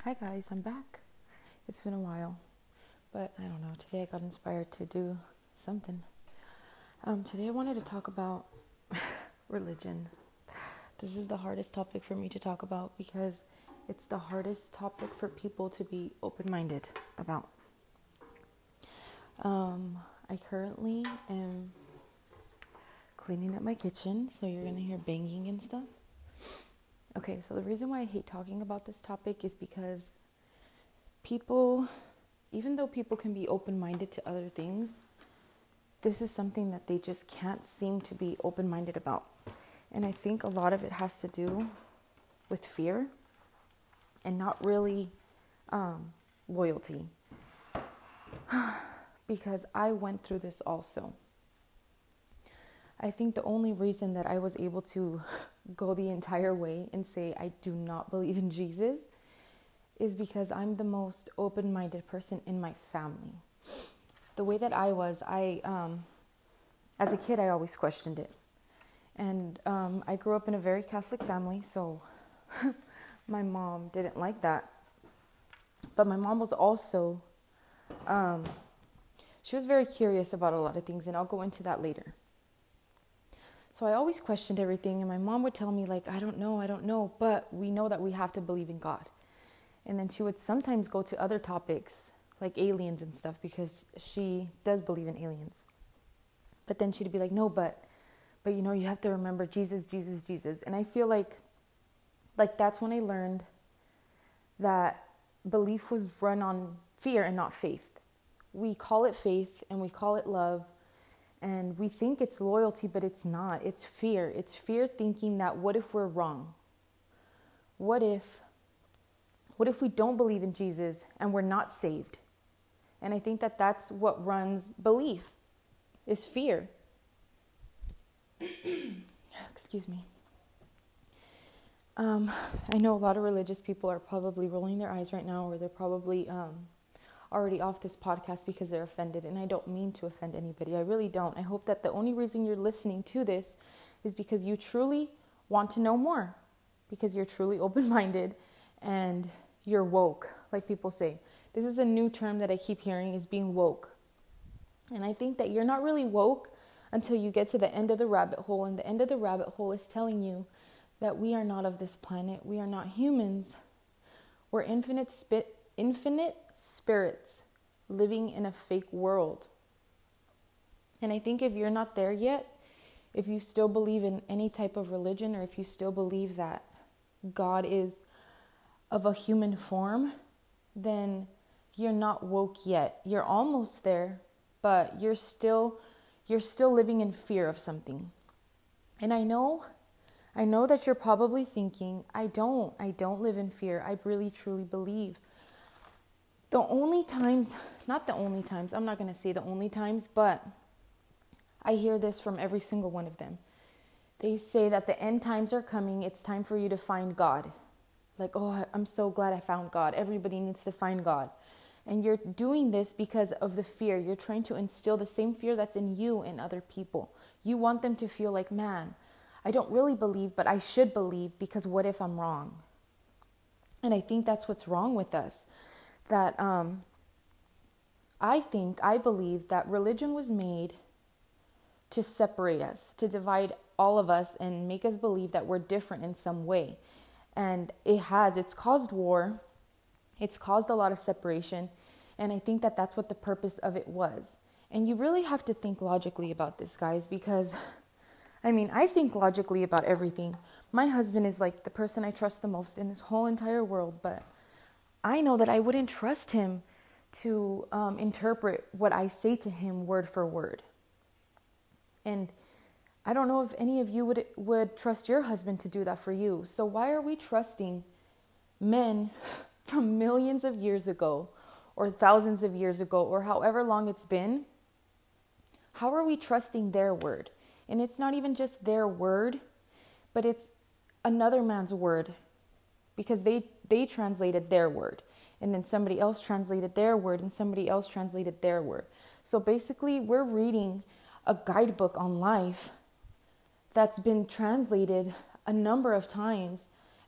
Hi guys, I'm back. It's been a while, but I don't know. Today I got inspired to do something. Today I wanted to talk about religion. This is the hardest topic for me to talk about because it's the hardest topic for people to be open-minded about. I currently am cleaning up my kitchen, so you're gonna hear banging and stuff. Okay, so the reason why I hate talking about this topic is because people, even though people can be open-minded to other things, this is something that they just can't seem to be open-minded about. And I think a lot of it has to do with fear and not really loyalty. Because I went through this also. I think the only reason that I was able to go the entire way and say I do not believe in Jesus is because I'm the most open-minded person in my family. The way that I was, as a kid, I always questioned it. And I grew up in a very Catholic family, so my mom didn't like that. But my mom was also, she was very curious about a lot of things, and I'll go into that later. So I always questioned everything, and my mom would tell me, like, I don't know, but we know that we have to believe in God. And then she would sometimes go to other topics, like aliens and stuff, because she does believe in aliens. But then she'd be like, no, but you know, you have to remember Jesus. And I feel like that's when I learned that belief was run on fear and not faith. We call it faith and we call it love. And we think it's loyalty, but it's not. It's fear. It's fear thinking that what if we're wrong? What if we don't believe in Jesus and we're not saved? And I think that that's what runs belief, is fear. Excuse me. I know a lot of religious people are probably rolling their eyes right now, or they're probably already off this podcast because they're offended, and I don't mean to offend anybody. I really don't. I hope that the only reason you're listening to this is because you truly want to know more, because you're truly open-minded and you're woke, like people say. This is a new term that I keep hearing, is being woke. And I think that you're not really woke until you get to the end of the rabbit hole, and the end of the rabbit hole is telling you that we are not of this planet. We are not humans. We're infinite spirits living in a fake world. And I think if you're not there yet, if you still believe in any type of religion, or if you still believe that God is of a human form, then you're not woke yet. You're almost there, but you're still living in fear of something. And I know that you're probably thinking, I don't live in fear. I really truly believe. I'm not going to say the only times, but I hear this from every single one of them. They say that the end times are coming. It's time for you to find God. Like, oh, I'm so glad I found God. Everybody needs to find God. And you're doing this because of the fear. You're trying to instill the same fear that's in you in other people. You want them to feel like, man, I don't really believe, but I should believe, because what if I'm wrong? And I think that's what's wrong with us. That I believe that religion was made to separate us, to divide all of us and make us believe that we're different in some way. And it's caused war. It's caused a lot of separation. And I think that that's what the purpose of it was. And you really have to think logically about this, guys, because, I think logically about everything. My husband is like the person I trust the most in this whole entire world, but I know that I wouldn't trust him to interpret what I say to him word for word. And I don't know if any of you would trust your husband to do that for you. So why are we trusting men from millions of years ago, or thousands of years ago, or however long it's been? How are we trusting their word? And it's not even just their word, but it's another man's word, because they translated their word, and then somebody else translated their word, and somebody else translated their word. So basically, we're reading a guidebook on life that's been translated a number of times,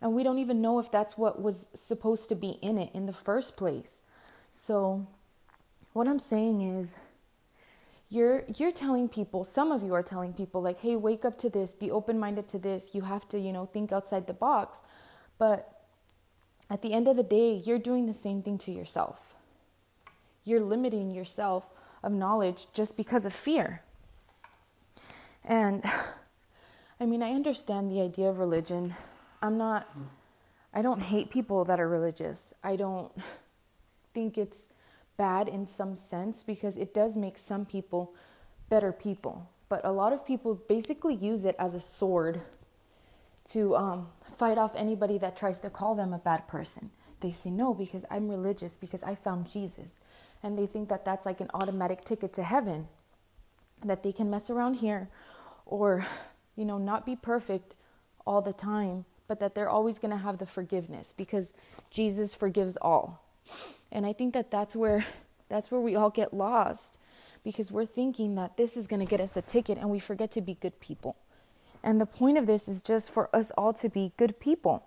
And we don't even know if that's what was supposed to be in it in the first place. So what I'm saying is, you're telling people, some of you are telling people like, hey, wake up to this, be open-minded to this. You have to, think outside the box. But at the end of the day, you're doing the same thing to yourself. You're limiting yourself of knowledge just because of fear. And I mean, I understand the idea of religion. I don't hate people that are religious. I don't think it's bad in some sense, because it does make some people better people. But a lot of people basically use it as a sword to fight off anybody that tries to call them a bad person. They say, no, because I'm religious, because I found Jesus. And they think that that's like an automatic ticket to heaven, that they can mess around here or, not be perfect all the time, but that they're always going to have the forgiveness because Jesus forgives all. And I think that that's where we all get lost, because we're thinking that this is going to get us a ticket and we forget to be good people. And the point of this is just for us all to be good people.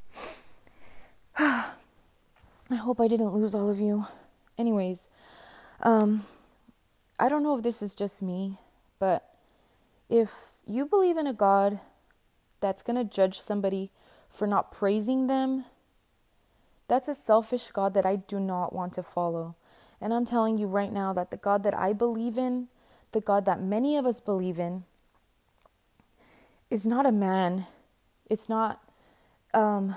I hope I didn't lose all of you. Anyways, I don't know if this is just me, but if you believe in a God that's going to judge somebody for not praising them, that's a selfish God that I do not want to follow. And I'm telling you right now that the God that I believe in, the God that many of us believe in, is not a man. It's not I'm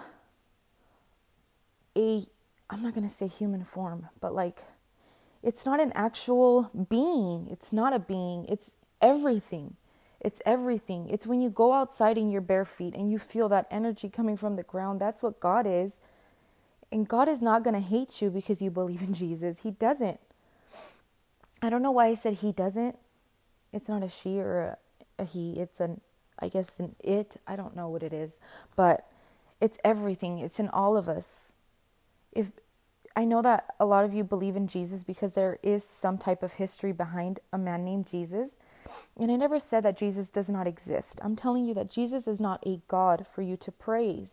not going to say human form, but it's not an actual being. It's not a being. It's everything. It's everything. It's when you go outside in your bare feet and you feel that energy coming from the ground. That's what God is. And God is not going to hate you because you believe in Jesus. He doesn't. I don't know why I said he doesn't. It's not a she or a he. It's an it. I don't know what it is. But it's everything. It's in all of us. If I know that a lot of you believe in Jesus because there is some type of history behind a man named Jesus. And I never said that Jesus does not exist. I'm telling you that Jesus is not a God for you to praise.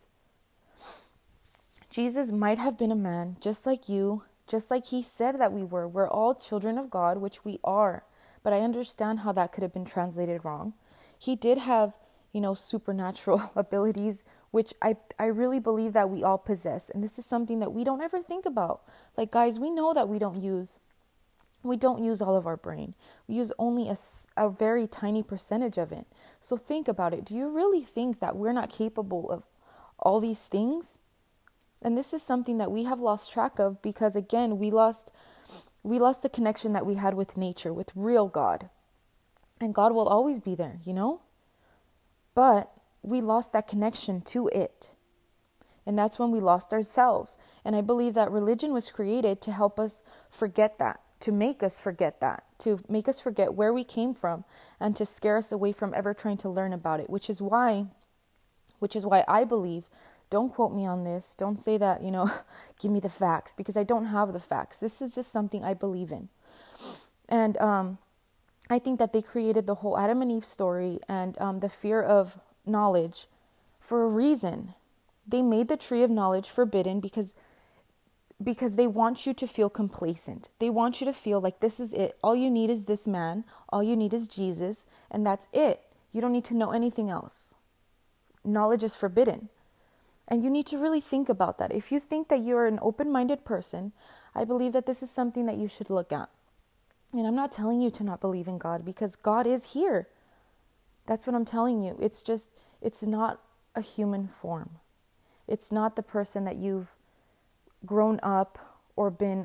Jesus might have been a man just like you, just like he said that we were. We're all children of God, which we are. But I understand how that could have been translated wrong. He did have, supernatural abilities, which I really believe that we all possess. And this is something that we don't ever think about. Like, guys, we know that we don't use all of our brain. We use only a very tiny percentage of it. So think about it. Do you really think that we're not capable of all these things? And this is something that we have lost track of because, again, we lost the connection that we had with nature, with real God. And God will always be there, But we lost that connection to it. And that's when we lost ourselves. And I believe that religion was created to help us forget that, to make us forget that, to make us forget where we came from, and to scare us away from ever trying to learn about it, which is why I believe, don't quote me on this, don't say that, give me the facts, because I don't have the facts. This is just something I believe in. And I think that they created the whole Adam and Eve story and the fear of knowledge for a reason. They made the tree of knowledge forbidden because they want you to feel complacent. They want you to feel like this is it. All you need is this man. All you need is Jesus. And that's it. You don't need to know anything else. Knowledge is forbidden. And you need to really think about that. If you think that you're an open-minded person, I believe that this is something that you should look at. And I'm not telling you to not believe in God, because God is here. That's what I'm telling you. It's not a human form. It's not the person that you've grown up or been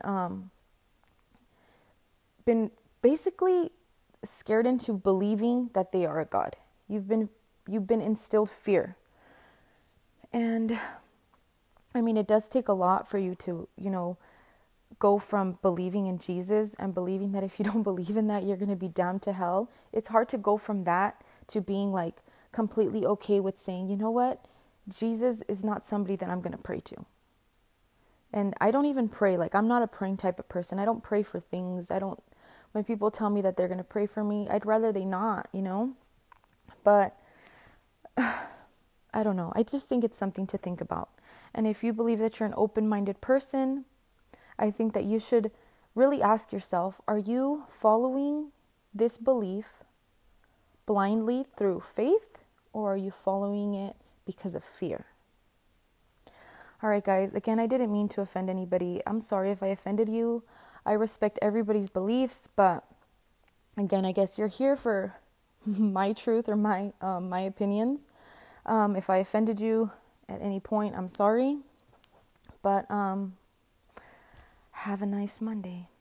basically scared into believing that they are a God. You've been instilled fear. And I mean, it does take a lot for you to, go from believing in Jesus and believing that if you don't believe in that, you're going to be down to hell. It's hard to go from that to being completely okay with saying, you know what? Jesus is not somebody that I'm going to pray to. And I don't even pray. I'm not a praying type of person. I don't pray for things. When people tell me that they're going to pray for me, I'd rather they not, But I don't know. I just think it's something to think about. And if you believe that you're an open-minded person, I think that you should really ask yourself, are you following this belief blindly through faith, or are you following it because of fear? All right, guys. Again, I didn't mean to offend anybody. I'm sorry if I offended you. I respect everybody's beliefs, but again, I guess you're here for my truth or my opinions. If I offended you at any point, I'm sorry. But have a nice Monday.